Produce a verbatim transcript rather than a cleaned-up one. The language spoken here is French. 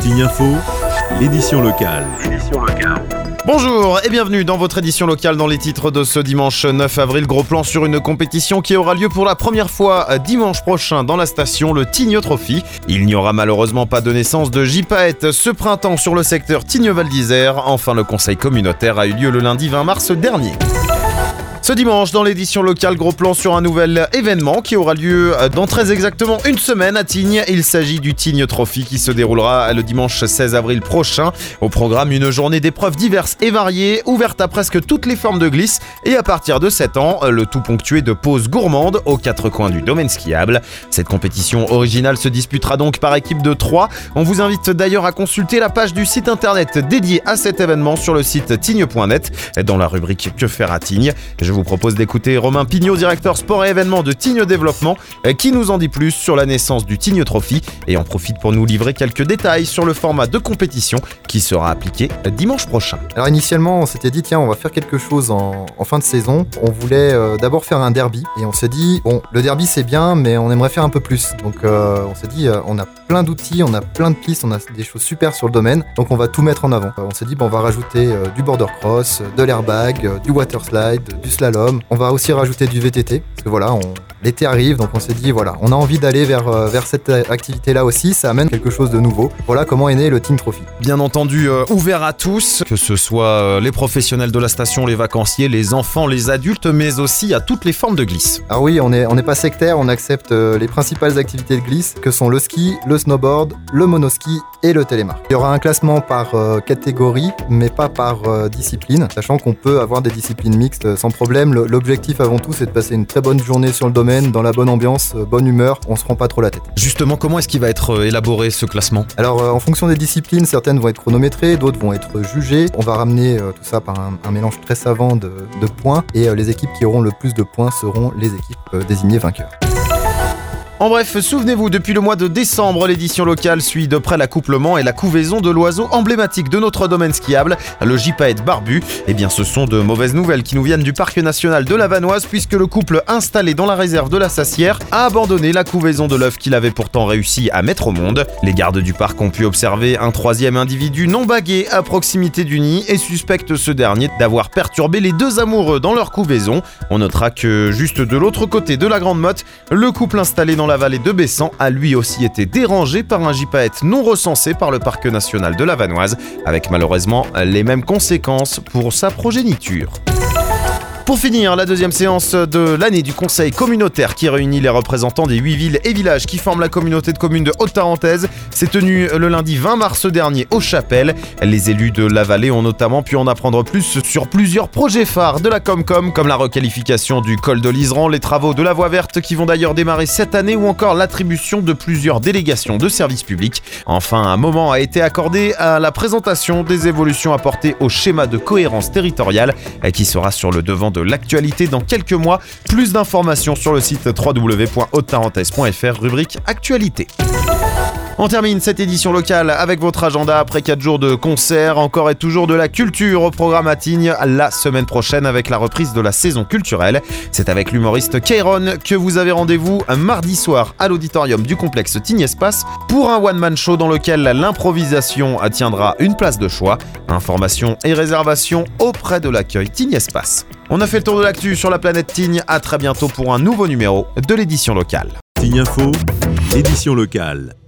Tignes Info, l'édition locale. Édition locale. Bonjour et bienvenue dans votre édition locale dans les titres de ce dimanche neuf avril. Gros plan sur une compétition qui aura lieu pour la première fois dimanche prochain dans la station, le Tignes Trophy. Il n'y aura malheureusement pas de naissance de Gypaète ce printemps sur le secteur Tignes-Val d'Isère. Enfin, le conseil communautaire a eu lieu le lundi vingt mars dernier. Ce dimanche, dans l'édition locale, gros plan sur un nouvel événement qui aura lieu dans très exactement une semaine à Tignes. Il s'agit du Tignes Trophy qui se déroulera le dimanche seize avril prochain. Au programme, une journée d'épreuves diverses et variées, ouverte à presque toutes les formes de glisse et à partir de sept ans, le tout ponctué de pauses gourmandes aux quatre coins du domaine skiable. Cette compétition originale se disputera donc par équipe de trois. On vous invite d'ailleurs à consulter la page du site internet dédié à cet événement sur le site tignes point net dans la rubrique Que faire à Tignes. Je vous propose d'écouter Romain Pignot, directeur sport et événements de Tignes Développement, qui nous en dit plus sur la naissance du Tignes Trophy et en profite pour nous livrer quelques détails sur le format de compétition qui sera appliqué dimanche prochain. Alors initialement, on s'était dit tiens, on va faire quelque chose en, en fin de saison. On voulait euh, d'abord faire un derby et on s'est dit bon, le derby c'est bien, mais on aimerait faire un peu plus. Donc euh, on s'est dit euh, on a plein d'outils, on a plein de pistes, on a des choses super sur le domaine, donc on va tout mettre en avant. Euh, on s'est dit bon, on va rajouter euh, du border cross, de l'airbag, euh, du water slide, du slalom. On va aussi rajouter du V T T parce que voilà, on... l'été arrive, donc on s'est dit voilà, on a envie d'aller vers, euh, vers cette activité-là aussi, ça amène quelque chose de nouveau. Voilà comment est né le Tignes Trophy. Bien entendu, euh, ouvert à tous, que ce soit euh, les professionnels de la station, les vacanciers, les enfants, les adultes, mais aussi à toutes les formes de glisse. Alors oui, on n'est on n'est pas sectaire, on accepte euh, les principales activités de glisse, que sont le ski, le snowboard, le monoski et le télémark. Il y aura un classement par euh, catégorie, mais pas par euh, discipline, sachant qu'on peut avoir des disciplines mixtes sans problème. Le, l'objectif avant tout, c'est de passer une très bonne journée sur le domaine, dans la bonne ambiance, euh, bonne humeur, on se prend pas trop la tête. Justement, comment est-ce qu'il va être euh, élaboré ce classement ? Alors euh, en fonction des disciplines, certaines vont être chronométrées, d'autres vont être jugées. On va ramener euh, tout ça par un, un mélange très savant de, de points et euh, les équipes qui auront le plus de points seront les équipes euh, désignées vainqueurs. En bref, souvenez-vous, depuis le mois de décembre, l'édition locale suit de près l'accouplement et la couvaison de l'oiseau emblématique de notre domaine skiable, le Gypaète barbu. Eh bien, ce sont de mauvaises nouvelles qui nous viennent du parc national de la Vanoise, puisque le couple installé dans la réserve de la Sassière a abandonné la couvaison de l'œuf qu'il avait pourtant réussi à mettre au monde. Les gardes du parc ont pu observer un troisième individu non bagué à proximité du nid et suspectent ce dernier d'avoir perturbé les deux amoureux dans leur couvaison. On notera que juste de l'autre côté de la Grande Motte, le couple installé dans la vallée de Bessan a lui aussi été dérangé par un Gypaète non recensé par le parc national de la Vanoise, avec malheureusement les mêmes conséquences pour sa progéniture. Pour finir, la deuxième séance de l'année du conseil communautaire qui réunit les représentants des huit villes et villages qui forment la communauté de communes de Haute-Tarentaise s'est tenue le lundi vingt mars dernier aux Chapelles. Les élus de la vallée ont notamment pu en apprendre plus sur plusieurs projets phares de la Comcom, comme la requalification du col de l'Iseran, les travaux de la voie verte qui vont d'ailleurs démarrer cette année ou encore l'attribution de plusieurs délégations de services publics. Enfin, un moment a été accordé à la présentation des évolutions apportées au schéma de cohérence territoriale qui sera sur le devant de l'actualité dans quelques mois. Plus d'informations sur le site w w w point haute tarentaise point f r, rubrique Actualité. On termine cette édition locale avec votre agenda après quatre jours de concerts, encore et toujours de la culture au programme à Tignes la semaine prochaine avec la reprise de la saison culturelle. C'est avec l'humoriste Kairon que vous avez rendez-vous un mardi soir à l'auditorium du complexe Tignes Espace pour un one-man show dans lequel l'improvisation tiendra une place de choix. Informations et réservations auprès de l'accueil Tignes Espace. On a fait le tour de l'actu sur la planète Tignes. À très bientôt pour un nouveau numéro de l'édition locale. Tignes Info, édition locale.